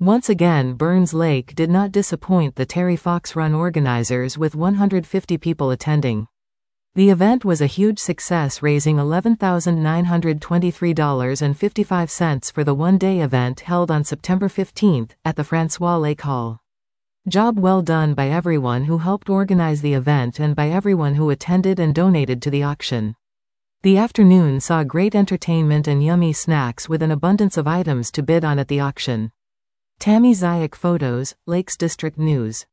Once again, Burns Lake did not disappoint the Terry Fox Run organizers with 150 people attending. The event was a huge success, raising $11,923.55 for the one-day event held on September 15 at the Francois Lake Hall. Job well done by everyone who helped organize the event and by everyone who attended and donated to the auction. The afternoon saw great entertainment and yummy snacks with an abundance of items to bid on at the auction. Tammy Zayak Photos, Lakes District News.